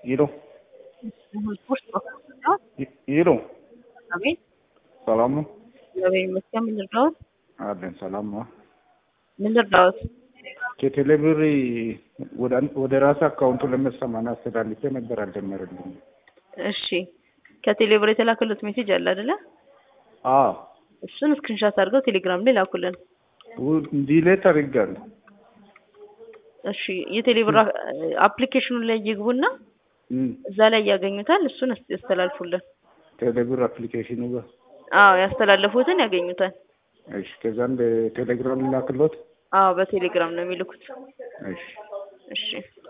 Iro. Iro. አቤት ሰላም ነው? እግዚአብሔር ይመስገን። ምን ልርዳዎት? አለን ሰላም ነው። ምን ልርዳዎት? ከቴሌብር ወደ ራስ አካውንቱ ለመሰማና አስተላልፌ ነበር አልጀመረልኝም። እሺ ከቴሌብር የተላከሉት ሜሴጅ አለ አይደለ? አዎ እሱን ስክሪንሾት አድርገው ቴሌግራም ላይ ላኩልን። ዲሌት አድርጋለሁ። እሺ የቴሌብር አፕሊኬሽኑ ላይ ይግቡና እዛ ላይ ያገኙታል። እሱን ያስተላልፉልን። ቴሌብር አፕሊኬሽኑ ጋር አዎ ያስተላልፉትን ያገኙታል። እሺ ከዛን በቴሌግራም ላክሎት። አዎ በቴሌግራም ነው የሚልኩት። እሺ እሺ